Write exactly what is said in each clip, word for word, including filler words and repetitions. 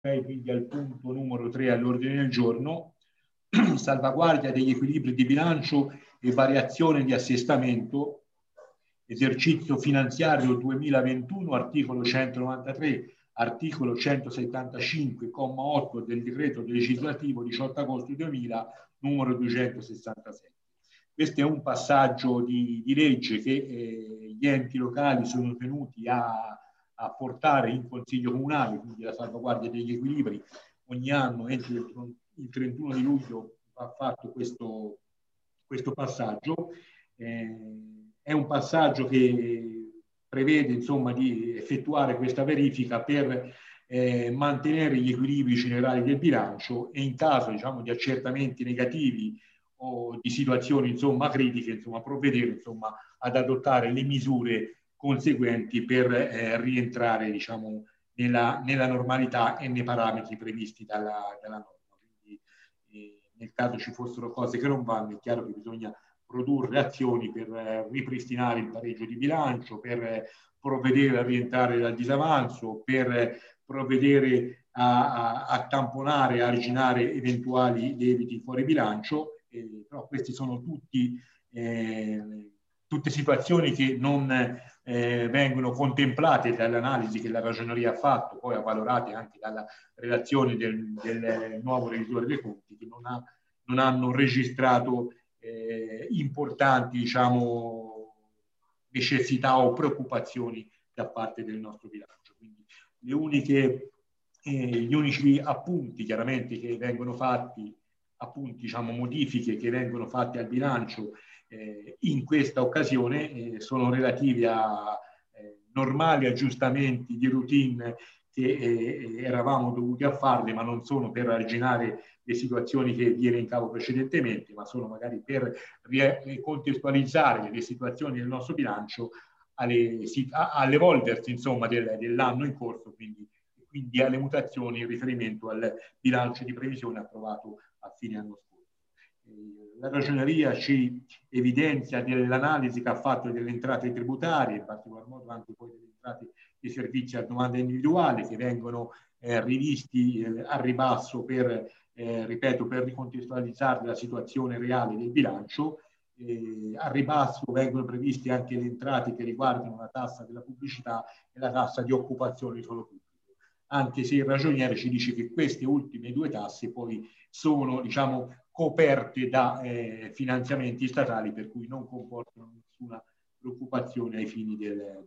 quindi al punto numero tre all'ordine del giorno, salvaguardia degli equilibri di bilancio e variazione di assestamento, esercizio finanziario duemilaventuno, articolo centonovantatré, articolo centosettantacinque, comma otto del decreto legislativo diciotto agosto duemila, numero duecentosessantasette. Questo è un passaggio di, di legge che eh, gli enti locali sono tenuti a a portare in Consiglio Comunale, quindi la salvaguardia degli equilibri. Ogni anno, entro il trentuno di luglio, va fatto questo, questo passaggio. Eh, è un passaggio che prevede, insomma, di effettuare questa verifica per eh, mantenere gli equilibri generali del bilancio e in caso, diciamo, di accertamenti negativi o di situazioni, insomma, critiche, insomma, provvedere, insomma, ad adottare le misure conseguenti per eh, rientrare, diciamo, nella, nella normalità e nei parametri previsti dalla, dalla norma. Quindi, eh, nel caso ci fossero cose che non vanno, è chiaro che bisogna produrre azioni per eh, ripristinare il pareggio di bilancio, per eh, provvedere a rientrare dal disavanzo, per eh, provvedere a, a, a tamponare, a arginare eventuali debiti fuori bilancio. Eh, però questi sono tutti eh, tutte situazioni che non eh, vengono contemplate dall'analisi che la Ragioneria ha fatto, poi avvalorate anche dalla relazione del, del nuovo revisore dei conti, che non, ha, non hanno registrato eh, importanti, diciamo, necessità o preoccupazioni da parte del nostro bilancio. Quindi le uniche, eh, gli unici appunti chiaramente che vengono fatti, appunti, diciamo, modifiche che vengono fatte al bilancio Eh, in questa occasione eh, sono relativi a eh, normali aggiustamenti di routine che eh, eravamo dovuti a farli, ma non sono per arginare le situazioni che viene in capo precedentemente, ma sono magari per contestualizzare le situazioni del nostro bilancio alle, all'evolversi, insomma, del, dell'anno in corso, quindi, quindi alle mutazioni in riferimento al bilancio di previsione approvato a fine anno scorso. La Ragioneria ci evidenzia dell'analisi che ha fatto delle entrate tributarie, in particolar modo anche poi delle entrate dei servizi a domanda individuale, che vengono eh, rivisti eh, a ribasso per, eh, ripeto, per ricontestualizzare la situazione reale del bilancio. Eh, a ribasso vengono previste anche le entrate che riguardano la tassa della pubblicità e la tassa di occupazione di suolo pubblico, anche se il ragioniere ci dice che queste ultime due tasse poi sono, diciamo, coperte da eh, finanziamenti statali, per cui non comportano nessuna preoccupazione ai fini del,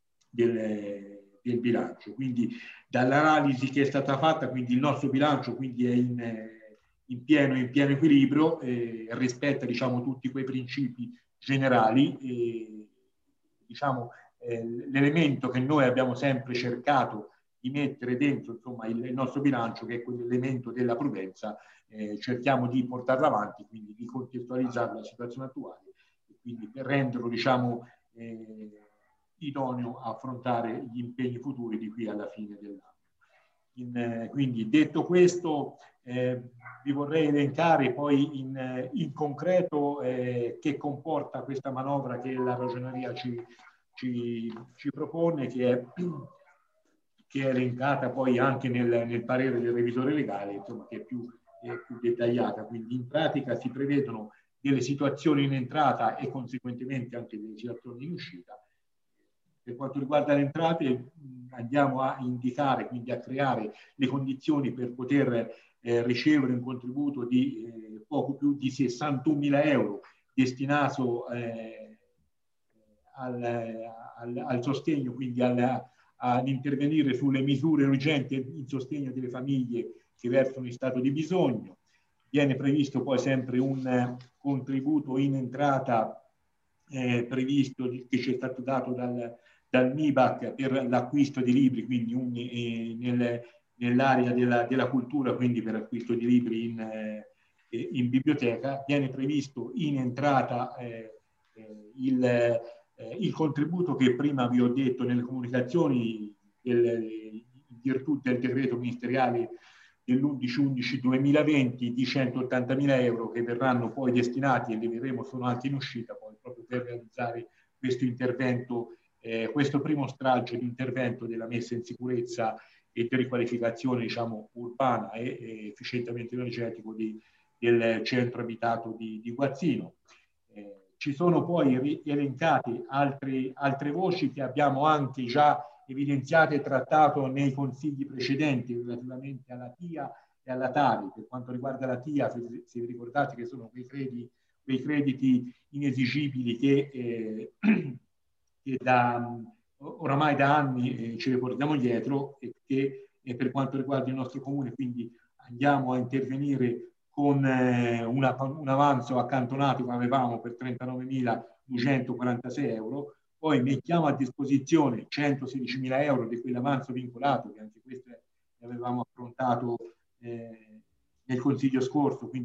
del, del bilancio. Quindi dall'analisi che è stata fatta, quindi il nostro bilancio quindi è in, in, pieno, in pieno equilibrio, eh, rispetta, diciamo, tutti quei principi generali. E, diciamo, eh, l'elemento che noi abbiamo sempre cercato di mettere dentro, insomma, il, il nostro bilancio, che è quell'elemento della prudenza, eh, cerchiamo di portarlo avanti, quindi di contestualizzare la situazione attuale e quindi per renderlo, diciamo, eh, idoneo a affrontare gli impegni futuri di qui alla fine dell'anno. In, eh, quindi, detto questo, eh, vi vorrei elencare poi in, in concreto eh, che comporta questa manovra che la Ragioneria ci, ci, ci propone, che è che è elencata poi anche nel, nel parere del revisore legale, insomma, che è più, è più dettagliata. Quindi in pratica si prevedono delle situazioni in entrata e conseguentemente anche delle situazioni in uscita. Per quanto riguarda le entrate, andiamo a indicare, quindi a creare le condizioni per poter eh, ricevere un contributo di eh, poco più di sessantunomila euro destinato eh, al, al, al sostegno, quindi alla, ad intervenire sulle misure urgenti in sostegno delle famiglie che versano in stato di bisogno. Viene previsto poi sempre un contributo in entrata eh, previsto che ci è stato dato dal, dal M I B A C per l'acquisto di libri, quindi un, eh, nel, nell'area della, della cultura, quindi per acquisto di libri in, eh, in biblioteca. Viene previsto in entrata eh, eh, il Eh, il contributo che prima vi ho detto nelle comunicazioni del, in virtù del decreto ministeriale dell'undici undici duemilaventi di centottantamila euro, che verranno poi destinati, e li vedremo sono anche in uscita, poi proprio per realizzare questo intervento, eh, questo primo stralcio di intervento della messa in sicurezza e di riqualificazione, diciamo, urbana e, e efficientamento energetico di, del centro abitato di, di Guazzino. Eh, ci sono poi elencate altre, altre voci che abbiamo anche già evidenziato e trattato nei consigli precedenti relativamente alla T I A e alla Tari. Per quanto riguarda la T I A, se vi ricordate che sono quei crediti, quei crediti inesigibili che, eh, che da, oramai da anni eh, ci riportiamo dietro e che eh, per quanto riguarda il nostro comune, quindi andiamo a intervenire con eh, una, un avanzo accantonato che avevamo per trentanovemiladuecentoquarantasei euro, poi mettiamo a disposizione centosedicimila euro di quell'avanzo vincolato, che anche questo avevamo affrontato eh, nel consiglio scorso, quindi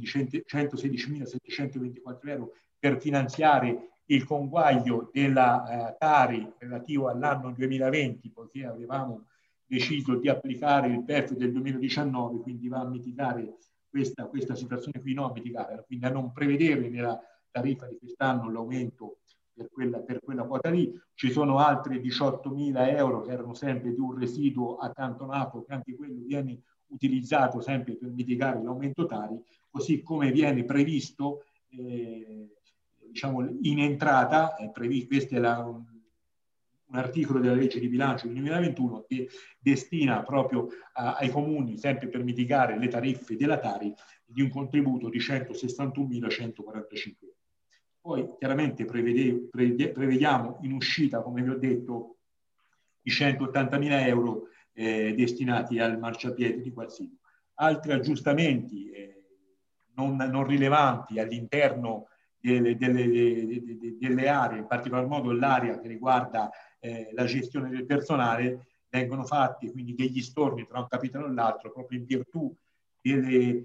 centosedicimilasettecentoventiquattro euro per finanziare il conguaglio della eh, Tari relativo all'anno duemilaventi, poiché avevamo deciso di applicare il P E F del duemiladiciannove, quindi va a mitigare questa, questa situazione qui, no a mitigare, quindi a non prevedere nella tariffa di quest'anno l'aumento per quella, per quella quota lì. Ci sono altri diciottomila euro che erano sempre di un residuo accantonato, che anche quello viene utilizzato sempre per mitigare l'aumento Tari, così come viene previsto eh, diciamo in entrata, è previsto, questo è la, un, un articolo della legge di bilancio del duemilaventuno che destina proprio a, ai comuni, sempre per mitigare le tariffe della Tari, di un contributo di centosessantunomilacentoquarantacinque euro. Poi chiaramente prevede, prevede, prevediamo in uscita, come vi ho detto, i centottantamila euro eh, destinati al marciapiede di Guazzino. Altri aggiustamenti eh, non, non rilevanti all'interno delle, delle, delle, delle aree, in particolar modo l'area che riguarda eh, la gestione del personale, vengono fatti quindi degli storni tra un capitolo e l'altro proprio in virtù delle,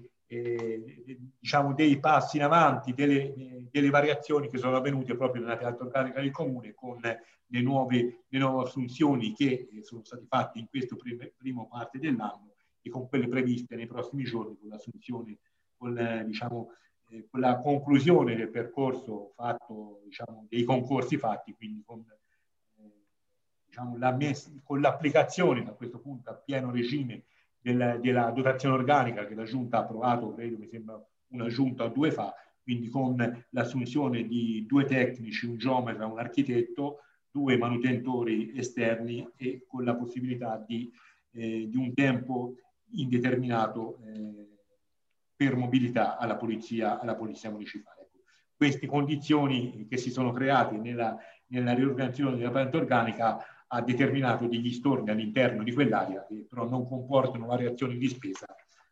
eh, diciamo dei passi in avanti, delle, eh, delle variazioni che sono avvenute proprio nella pianta organica del comune con le nuove, le nuove assunzioni che eh, sono state fatte in questo primo, primo parte dell'anno e con quelle previste nei prossimi giorni con l'assunzione, con, eh, diciamo, eh, con la conclusione del percorso fatto, diciamo, dei concorsi fatti, quindi con, eh, diciamo, la messa, con l'applicazione a questo punto a pieno regime della, della dotazione organica che la Giunta ha approvato, credo mi sembra una Giunta o due fa, quindi con l'assunzione di due tecnici, un geometra, un architetto, due manutentori esterni e con la possibilità di, eh, di un tempo indeterminato eh, per mobilità alla polizia, alla polizia municipale. Ecco. Queste condizioni che si sono create nella, nella riorganizzazione della pianta organica ha determinato degli storni all'interno di quell'area che però non comportano variazioni di spesa.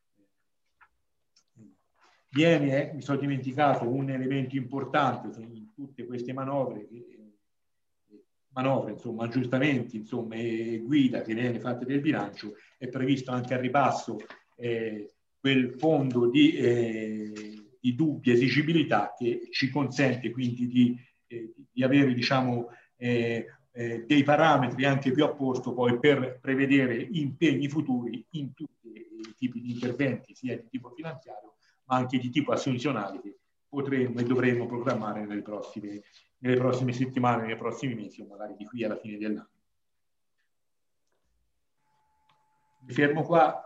Viene, eh, mi sono dimenticato un elemento importante in tutte queste manovre, eh, manovre, insomma, aggiustamenti, insomma, e guida che viene fatta del bilancio, è previsto anche al ribasso eh, quel fondo di, eh, di dubbia esigibilità che ci consente quindi di, eh, di avere, diciamo, eh, eh, dei parametri anche più a posto poi per prevedere impegni futuri in tutti i tipi di interventi, sia di tipo finanziario ma anche di tipo assunzionale che potremmo e dovremmo programmare nelle prossime, nelle prossime settimane, nei prossimi mesi o magari di qui alla fine dell'anno. Mi fermo qua.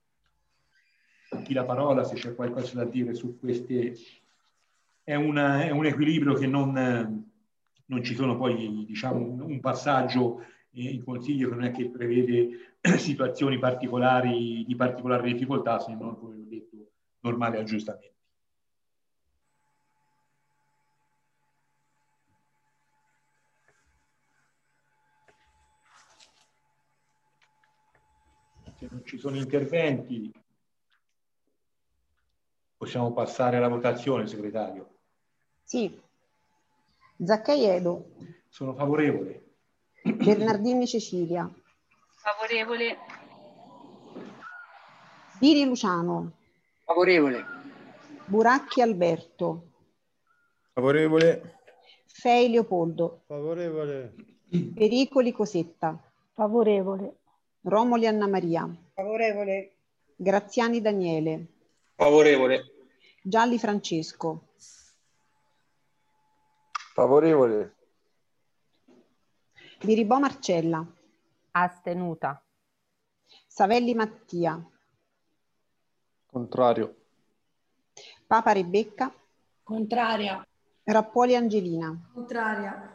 A chi la parola se c'è qualcosa da dire su queste. È, una, è un equilibrio che non, non ci sono poi, diciamo, un, un passaggio in consiglio che non è che prevede situazioni particolari di particolare difficoltà, se non, come ho detto, normali aggiustamenti. Se non ci sono interventi, possiamo passare alla votazione, segretario. Sì. Zaccaiedo. Sono favorevole. Bernardini Cecilia. Favorevole. Bini Luciano. Favorevole. Buracchi Alberto. Favorevole. Fei Leopoldo. Favorevole. Pericoli Cosetta. Favorevole. Romoli Anna Maria. Favorevole. Graziani Daniele. Favorevole. Gialli Francesco. Favorevole. Biribò Marcella. Astenuta. Savelli Mattia. Contrario. Papa Rebecca. Contraria. Rappuoli Angelina. Contraria.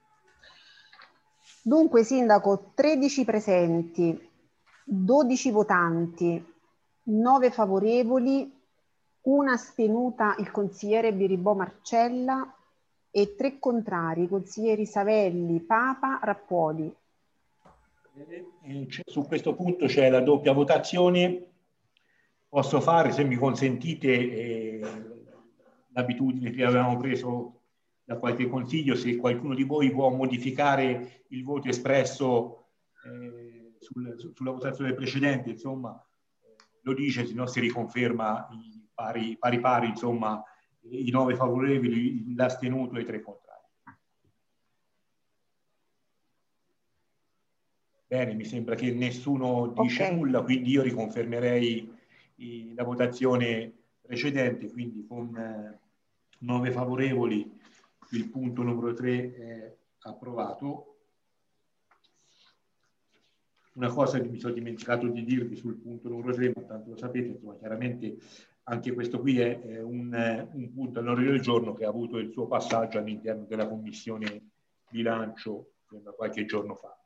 Dunque, Sindaco, tredici presenti, dodici votanti, nove favorevoli, una astenuta il consigliere Biribò Marcella e tre contrari, i consiglieri Savelli, Papa, Rappuoli. Eh, Su questo punto c'è la doppia votazione. Posso fare, se mi consentite, eh, l'abitudine che avevamo preso da qualche consiglio, se qualcuno di voi vuò modificare il voto espresso eh, sul, su, sulla votazione precedente, insomma, eh, lo dice, se no si riconferma i pari pari, pari insomma, i nove favorevoli, l'astenuto e i tre contrari. Bene, mi sembra che nessuno dice Okay. nulla, quindi io riconfermerei i, la votazione precedente, quindi con eh, nove favorevoli il punto numero tre è approvato. Una cosa che mi sono dimenticato di dirvi sul punto numero tre, ma tanto lo sapete, insomma, chiaramente anche questo qui è, è un, un punto all'ordine del giorno che ha avuto il suo passaggio all'interno della Commissione Bilancio qualche giorno fa.